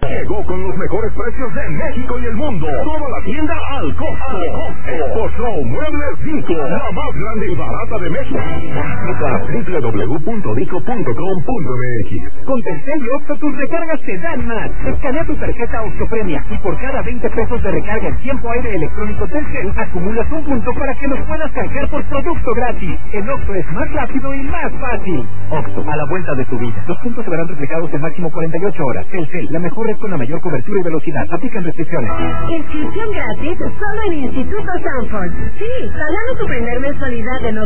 Llegó con los mejores precios de México y el mundo. Toda la tienda al costo. Expo Show Muebles Dico, la más grande y barata de México. Visita www.dico.com.mx. Con Telcel y Oxxo tus recargas te dan más. Escanea tu tarjeta Oxxo Premia y por cada 20 pesos de recarga en tiempo aire electrónico Telcel acumulas un punto para que los puedas canjear por producto gratis. En Oxxo es más rápido y más fácil. Oxxo, a la vuelta de tu vida. Los puntos se verán reflejados en máximo 48 horas. Telcel, la mejor red con la mayor cobertura y velocidad. Aplican restricciones. Inscripción gratis solo en Instituto Sanford. Sí, pagando tu primer mensualidad de